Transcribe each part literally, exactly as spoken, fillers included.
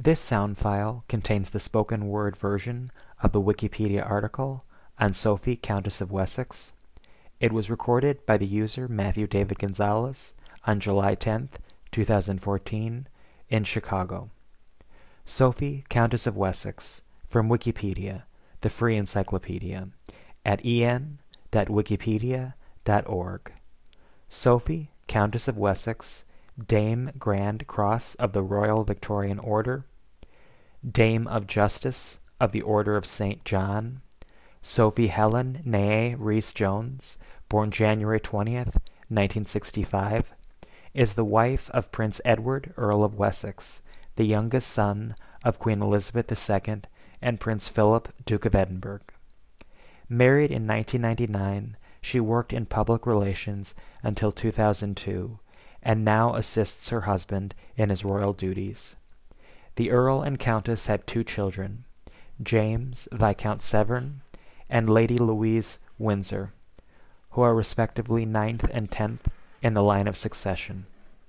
This sound file contains the spoken word version of the Wikipedia article on Sophie, Countess of Wessex. It was recorded by the user Matthew David Gonzalez on July tenth, two thousand fourteen, in Chicago. Sophie, Countess of Wessex, from Wikipedia, the free encyclopedia, at en dot wikipedia dot org. Sophie, Countess of Wessex, Dame Grand Cross of the Royal Victorian Order, Dame of Justice of the Order of Saint John, Sophie Helen Née Rhys-Jones, born January twentieth, nineteen sixty-five, is the wife of Prince Edward, Earl of Wessex, the youngest son of Queen Elizabeth the Second and Prince Philip, Duke of Edinburgh. Married in nineteen ninety-nine, she worked in public relations until two thousand two, and now assists her husband in his royal duties. The Earl and Countess had two children, James Viscount Severn and Lady Louise Windsor, who are respectively ninth and tenth in the line of succession.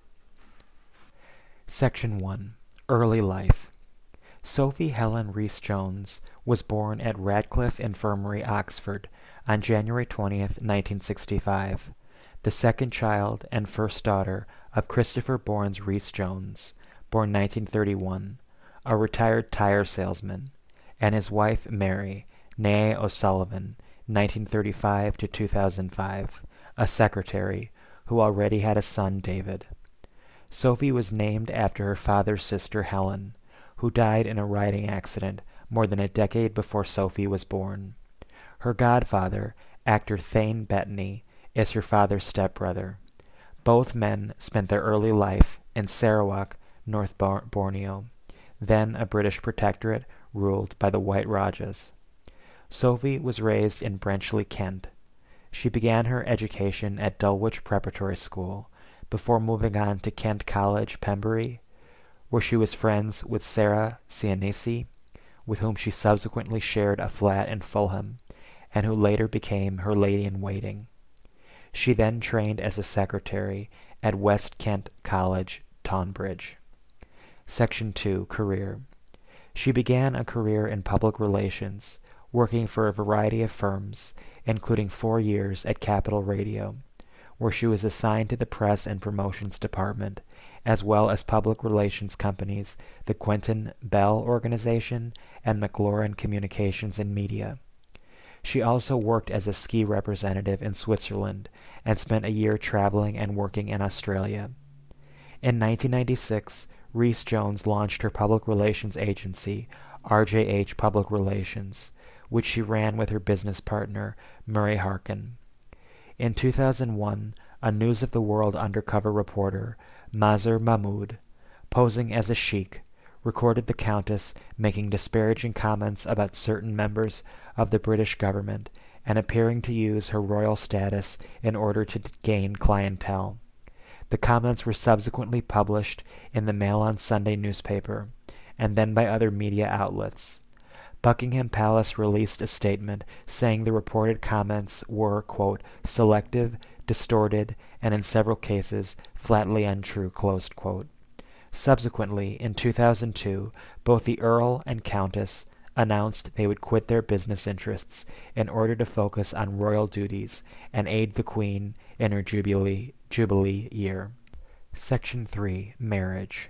Section one. Early Life. Sophie Helen Rhys-Jones was born at Radcliffe Infirmary, Oxford, on January twentieth, nineteen sixty-five, the second child and first daughter of Christopher Bournes Rhys-Jones, born nineteen thirty-one, a retired tire salesman, and his wife Mary née O'Sullivan, nineteen thirty-five to two thousand five, a secretary, who already had a son, David. Sophie was named after her father's sister Helen, who died in a riding accident more than a decade before Sophie was born. Her godfather, actor Thane Bettany, is her father's stepbrother. Both men spent their early life in Sarawak, North Borneo, then a British protectorate ruled by the White Rajas. Sophie was raised in Brenchley, Kent. She began her education at Dulwich Preparatory School before moving on to Kent College, Pembury, where she was friends with Sarah Cianisi, with whom she subsequently shared a flat in Fulham, and who later became her lady-in-waiting. She then trained as a secretary at West Kent College, Tonbridge. Section two. Career. She began a career in public relations, working for a variety of firms, including four years at Capital Radio, where she was assigned to the press and promotions department, as well as public relations companies, the Quentin Bell Organization and McLaurin Communications and Media. She also worked as a ski representative in Switzerland and spent a year traveling and working in Australia. In nineteen ninety-six, Rhys-Jones launched her public relations agency, R J H Public Relations, which she ran with her business partner, Murray Harkin. In two thousand one, a News of the World undercover reporter, Mazhar Mahmood, posing as a sheik, recorded the Countess making disparaging comments about certain members of the British government and appearing to use her royal status in order to gain clientele. The comments were subsequently published in the Mail on Sunday newspaper, and then by other media outlets. Buckingham Palace released a statement saying the reported comments were, quote, selective, distorted, and in several cases flatly untrue, closed quote. Subsequently, in two thousand two, both the Earl and Countess announced they would quit their business interests in order to focus on royal duties and aid the Queen in her Jubilee, Jubilee year. Section three. Marriage.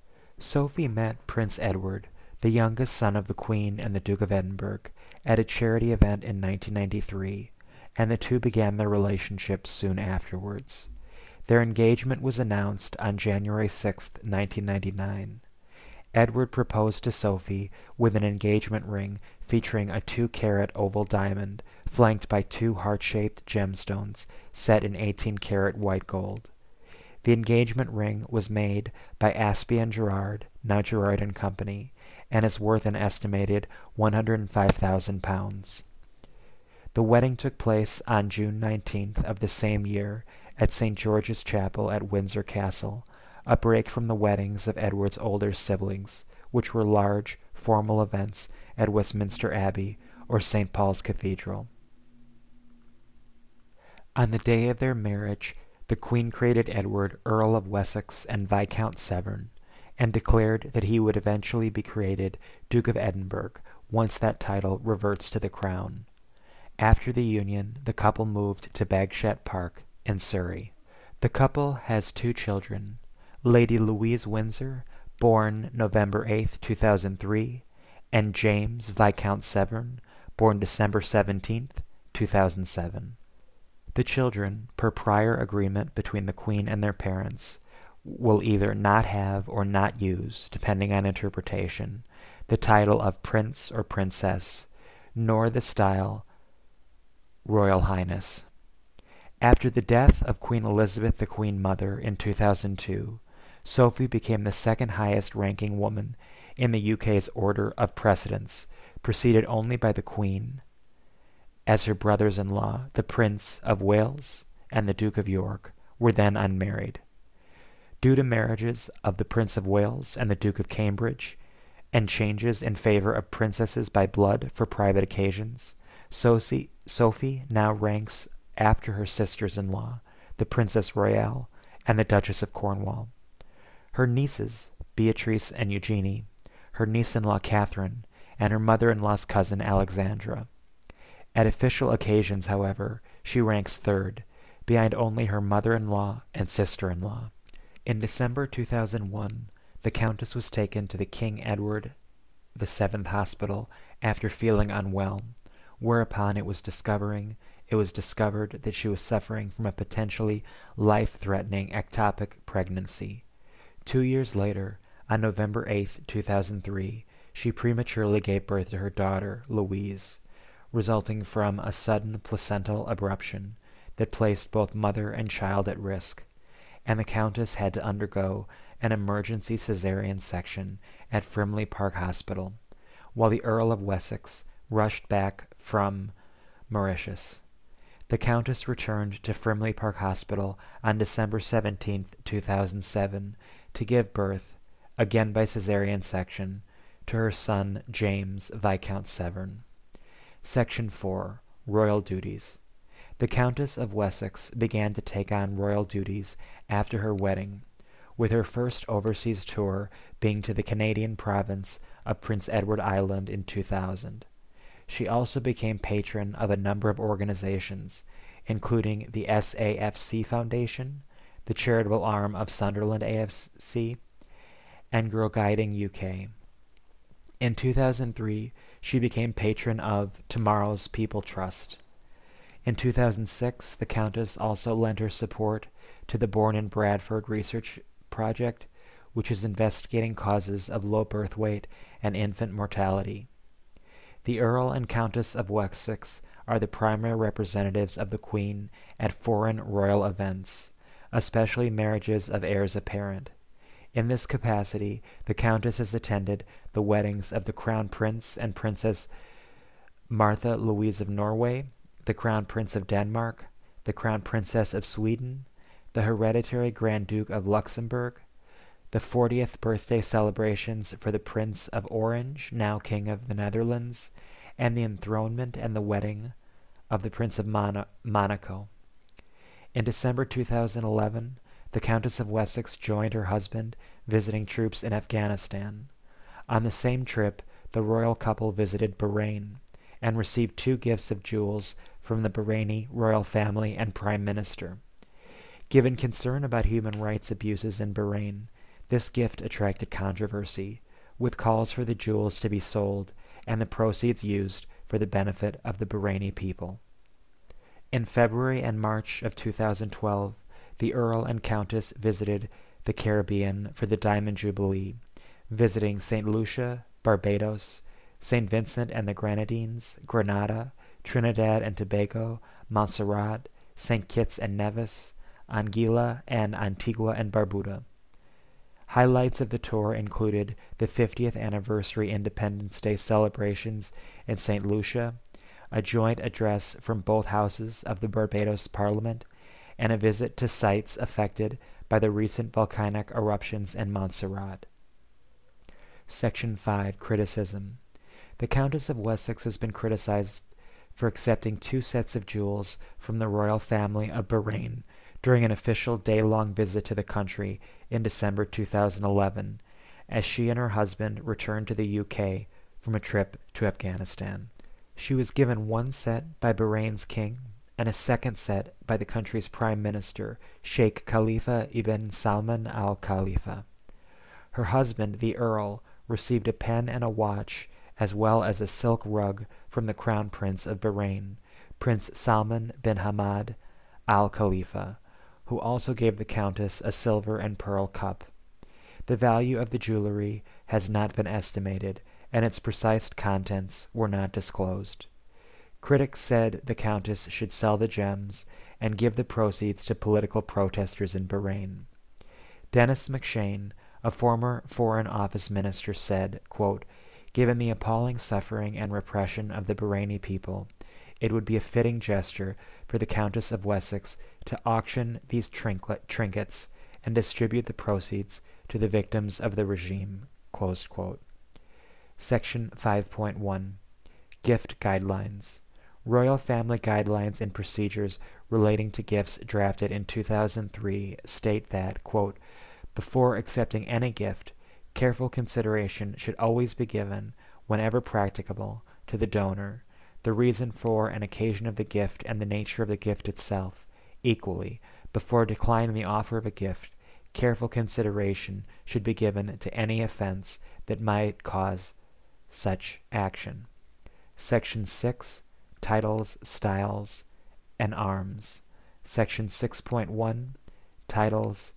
Sophie met Prince Edward, the youngest son of the Queen and the Duke of Edinburgh, at a charity event in nineteen ninety-three, and the two began their relationship soon afterwards. Their engagement was announced on January sixth, nineteen ninety-nine. Edward proposed to Sophie with an engagement ring featuring a two-carat oval diamond flanked by two heart-shaped gemstones set in eighteen-carat white gold. The engagement ring was made by Aspie Gerard, now Gerard and Company, and is worth an estimated one hundred five thousand pounds. The wedding took place on June nineteenth of the same year at Saint George's Chapel at Windsor Castle, a break from the weddings of Edward's older siblings, which were large, formal events at Westminster Abbey or Saint Paul's Cathedral. On the day of their marriage, the Queen created Edward Earl of Wessex and Viscount Severn, and declared that he would eventually be created Duke of Edinburgh once that title reverts to the crown. After the union, the couple moved to Bagshot Park in Surrey. The couple has two children, Lady Louise Windsor, born November eighth, two thousand three, and James Viscount Severn, born December seventeenth, two thousand seven. The children, per prior agreement between the Queen and their parents, will either not have or not use, depending on interpretation, the title of Prince or Princess, nor the style Royal Highness. After the death of Queen Elizabeth the Queen Mother in two thousand two, Sophie became the second highest ranking woman in the U K's order of precedence, preceded only by the Queen, as her brothers-in-law, the Prince of Wales and the Duke of York, were then unmarried. Due to marriages of the Prince of Wales and the Duke of Cambridge, and changes in favor of princesses by blood for private occasions, Sophie, Sophie now ranks after her sisters-in-law, the Princess Royale and the Duchess of Cornwall. Her nieces, Beatrice and Eugenie, her niece-in-law Catherine, and her mother-in-law's cousin Alexandra. At official occasions, however, she ranks third, behind only her mother-in-law and sister-in-law. In December two thousand one, the Countess was taken to the King Edward the Seventh Hospital after feeling unwell, whereupon it was discovering it was discovered that she was suffering from a potentially life-threatening ectopic pregnancy. Two years later, on November eighth, two thousand three, she prematurely gave birth to her daughter, Louise, resulting from a sudden placental abruption that placed both mother and child at risk, and the Countess had to undergo an emergency cesarean section at Frimley Park Hospital, while the Earl of Wessex rushed back from Mauritius. The Countess returned to Frimley Park Hospital on December seventeenth, two thousand seven, to give birth, again by cesarean section, to her son James Viscount Severn. Section four. Royal Duties. The Countess of Wessex began to take on royal duties after her wedding, with her first overseas tour being to the Canadian province of Prince Edward Island in two thousand. She also became patron of a number of organizations, including the S A F C Foundation, the charitable arm of Sunderland A F C, and Girl Guiding U K. In two thousand three, she became patron of Tomorrow's People Trust. In two thousand six, the Countess also lent her support to the Born in Bradford Research Project, which is investigating causes of low birth weight and infant mortality. The Earl and Countess of Wessex are the primary representatives of the Queen at foreign royal events, especially marriages of heirs apparent. In this capacity, the Countess has attended the weddings of the Crown Prince and Princess Martha Louise of Norway, the Crown Prince of Denmark, the Crown Princess of Sweden, the Hereditary Grand Duke of Luxembourg, the fortieth birthday celebrations for the Prince of Orange, now King of the Netherlands, and the enthronement and the wedding of the Prince of Mon- Monaco. In December two thousand eleven, the Countess of Wessex joined her husband visiting troops in Afghanistan. On the same trip, the royal couple visited Bahrain and received two gifts of jewels from the Bahraini royal family and prime minister. Given concern about human rights abuses in Bahrain, this gift attracted controversy, with calls for the jewels to be sold and the proceeds used for the benefit of the Bahraini people. In February and March of two thousand twelve, the Earl and Countess visited the Caribbean for the Diamond Jubilee, visiting Saint Lucia, Barbados, Saint Vincent and the Grenadines, Grenada, Trinidad and Tobago, Montserrat, Saint Kitts and Nevis, Anguilla, and Antigua and Barbuda. Highlights of the tour included the fiftieth anniversary Independence Day celebrations in Saint Lucia, a joint address from both houses of the Barbados Parliament, and a visit to sites affected by the recent volcanic eruptions in Montserrat. Section five. Criticism. The Countess of Wessex has been criticized for accepting two sets of jewels from the royal family of Bahrain during an official day-long visit to the country in December two thousand eleven, as she and her husband returned to the U K from a trip to Afghanistan. She was given one set by Bahrain's king and a second set by the country's prime minister, Sheikh Khalifa ibn Salman al Khalifa. Her husband, the Earl, received a pen and a watch, as well as a silk rug from the Crown Prince of Bahrain, Prince Salman bin Hamad al Khalifa, who also gave the Countess a silver and pearl cup. The value of the jewelry has not been estimated, and its precise contents were not disclosed. Critics said the Countess should sell the gems and give the proceeds to political protesters in Bahrain. Dennis McShane, a former Foreign Office minister, said, quote, "Given the appalling suffering and repression of the Bahraini people, it would be a fitting gesture for the Countess of Wessex to auction these trinklet, trinkets and distribute the proceeds to the victims of the regime." Closed quote. Section five point one. Gift Guidelines. Royal Family Guidelines and Procedures relating to gifts drafted in two thousand three state that, quote, "Before accepting any gift, careful consideration should always be given, whenever practicable, to the donor, the reason for and occasion of the gift and the nature of the gift itself. Equally, before declining the offer of a gift, careful consideration should be given to any offense that might cause such action." Section six. Titles, Styles, and Arms. Section six point one. Titles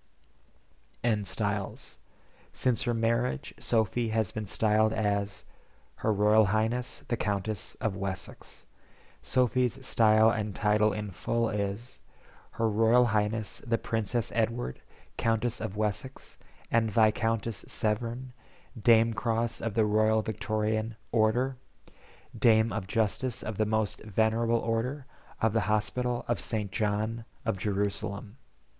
and Styles. Since her marriage, Sophie has been styled as Her Royal Highness the Countess of Wessex. Sophie's style and title in full is Her Royal Highness the Princess Edward, Countess of Wessex, and Viscountess Severn, Dame Cross of the Royal Victorian Order, Dame of Justice of the Most Venerable Order of the Hospital of Saint John of Jerusalem.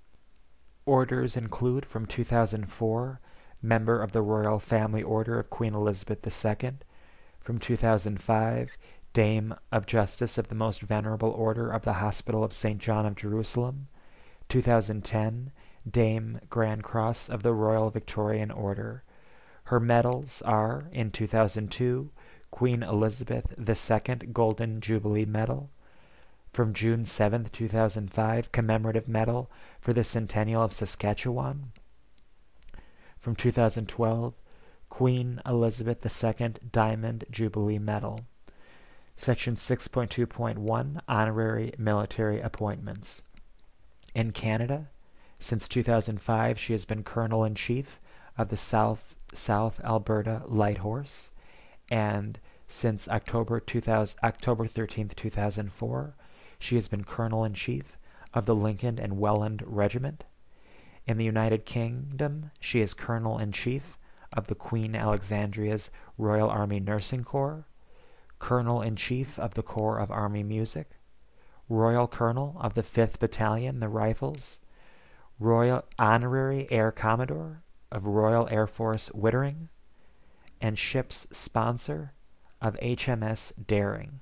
Orders include from two thousand four, Member of the Royal Family Order of Queen Elizabeth the Second, from two thousand five, Dame of Justice of the Most Venerable Order of the Hospital of Saint John of Jerusalem, two thousand ten, Dame Grand Cross of the Royal Victorian Order. Her medals are, in two thousand two, Queen Elizabeth the Second Golden Jubilee Medal, from June seventh, two thousand five, Commemorative Medal for the Centennial of Saskatchewan, from two thousand twelve, Queen Elizabeth the Second Diamond Jubilee Medal. Section six point two point one, Honorary Military Appointments. In Canada, since two thousand five, she has been Colonel-in-Chief of the South, South Alberta Light Horse, and since October two thousand, October thirteenth, two thousand four, she has been Colonel-in-Chief of the Lincoln and Welland Regiment. In the United Kingdom, she is Colonel-in-Chief of the Queen Alexandria's Royal Army Nursing Corps, Colonel-in-Chief of the Corps of Army Music, Royal Colonel of the fifth Battalion, the Rifles, Royal Honorary Air Commodore of Royal Air Force Wittering, and ship's sponsor of H M S Daring.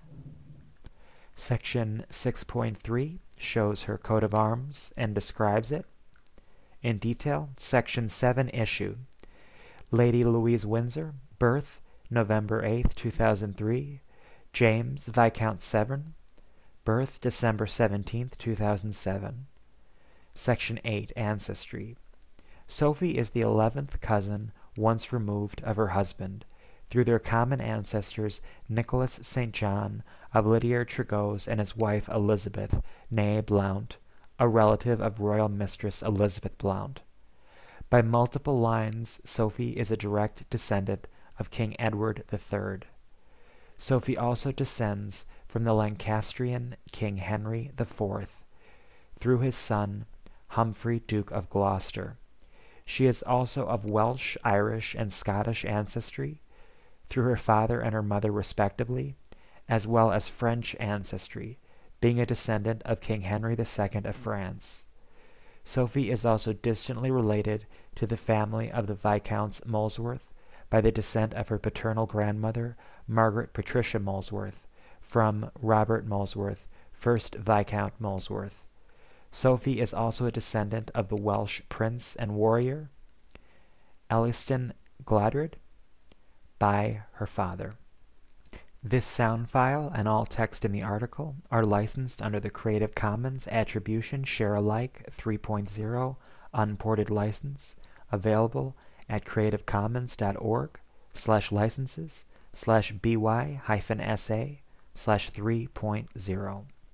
Section six point three shows her coat of arms and describes it in detail. Section seven issue. Lady Louise Windsor, birth November eighth, two thousand three. James Viscount Severn, birth December seventeenth, two thousand seven. Section eight, Ancestry. Sophie is the eleventh cousin once removed of her husband, through their common ancestors Nicholas Saint John of Lydiard Tregose and his wife Elizabeth, née Blount, a relative of Royal Mistress Elizabeth Blount. By multiple lines, Sophie is a direct descendant of King Edward the Third. Sophie also descends from the Lancastrian King Henry the Fourth, through his son Humphrey, Duke of Gloucester. She is also of Welsh, Irish, and Scottish ancestry, through her father and her mother respectively, as well as French ancestry, being a descendant of King Henry the Second of France. Sophie is also distantly related to the family of the Viscounts Molesworth by the descent of her paternal grandmother, Margaret Patricia Molesworth, from Robert Molesworth, first Viscount Molesworth. Sophie is also a descendant of the Welsh prince and warrior Elliston Gladrid by her father. This sound file and all text in the article are licensed under the Creative Commons Attribution Share Alike three point oh unported license, available at creativecommons.org slash licenses slash by hyphen sa slash 3.0.